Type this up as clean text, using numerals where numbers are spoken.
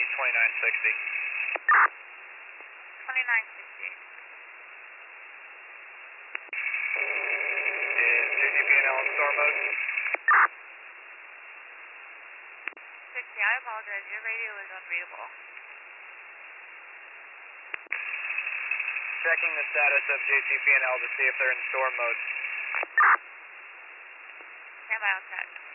2960. 2960. Is JGPNL in store mode? 60, I apologize. Your radio is unreadable. Checking the status of JCPNL to see if they're in store mode. Stand by on track.